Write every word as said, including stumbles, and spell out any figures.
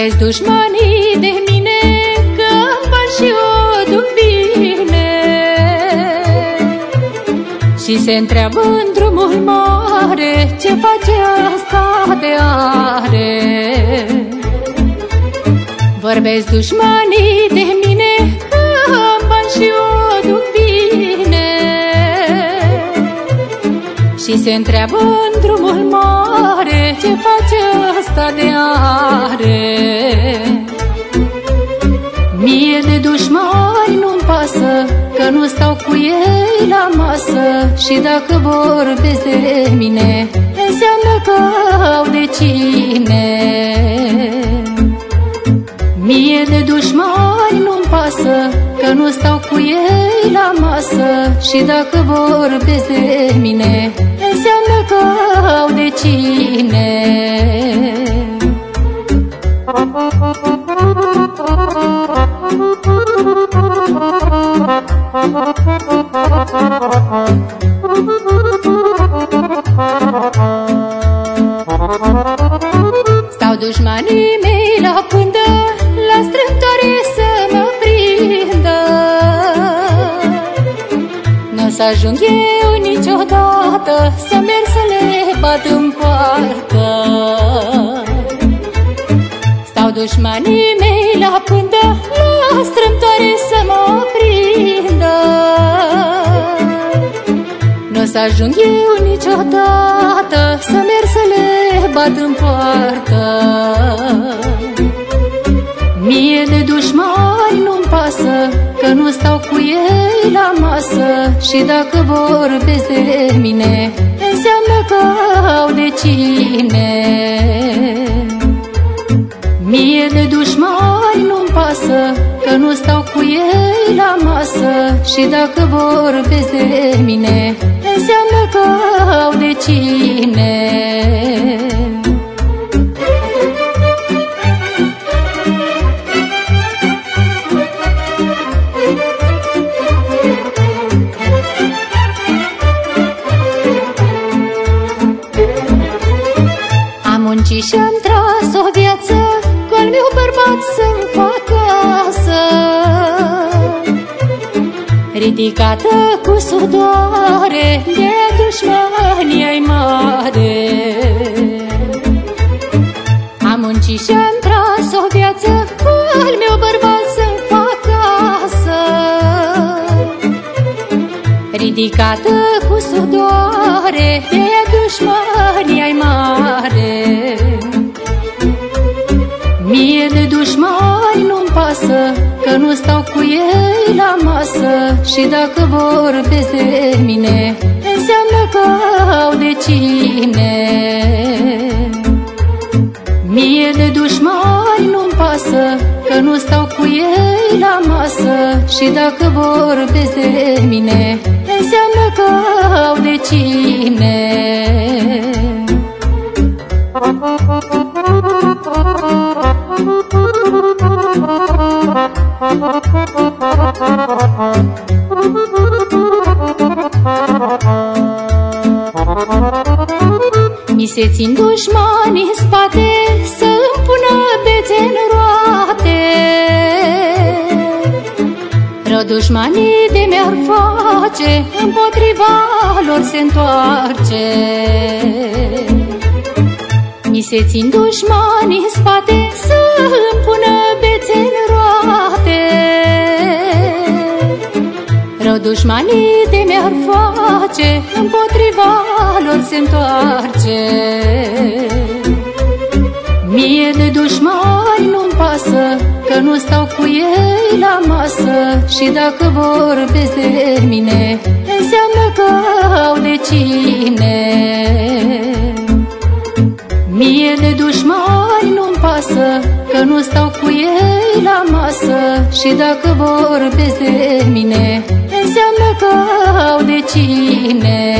Vorbesc dușmanii de mine că-mi bani și o duc bine, și se întreabă în drumul mare ce face asta de are. Vorbesc dușmanii de mine că-mi bani și o duc bine, și se întreabă în drumul mare ce face asta de are. Mie de dușmani nu-mi pasă, că nu stau cu ei la masă, și dacă vorbesc de mine înseamnă că au de cine. Mie de dușmani nu-mi pasă, că nu stau cu ei la masă, și dacă vorbesc de mine înseamnă că au de cine. Stau dușmanii mei la pândă, la strâmtoare să mă prindă. N-o să ajung eu niciodată să merg să le bat în poartă. Stau dușmanii mei la pândă, la strâmtoare să mă prindă. N-o să ajung eu niciodată să merg să le bat în poartă. Mie de dușmani nu-mi pasă, că nu stau cu ei la masă, și dacă vorbesc de mine înseamnă că au de cine. Mie de dușmani nu-mi pasă, că nu stau cu ei la masă, și dacă vorbesc de mine înseamnă că au de cine. Am muncit și-am tras o viață cu-al meu bărbat să-mi fac casă, ridicată cu sudoare de dușmanii ai mare. Am muncit și-am tras o viață cu-al meu bărbat să-mi fac casă, ridicată cu sudoare de dușmanii ai mare. Mie de dușmani nu-mi pasă, că nu stau cu ei la masă, și dacă vorbesc de mine înseamnă că au de cine. Mie de dușmani nu-mi pasă, că nu stau cu ei la masă, și dacă vorbesc de mine înseamnă că au de cine. Mi se țin dușmanii în spate să-mi pună bețe în roate. Rău dușmanii de mi-ar face, împotriva lor se întoarce. Mi se țin dușmanii în spate să-mi pună bețe în roate. Rău dușmanii de mi-ar face, împotriva lor se întoarce. Mie de dușmani nu-mi pasă, că nu stau cu ei la masă, și dacă vorbesc de mine înseamnă că au de cine. Mie de dușmani nu-mi pasă, că nu stau cu ei la masă, și dacă vorbesc de mine înseamnă că au de cine.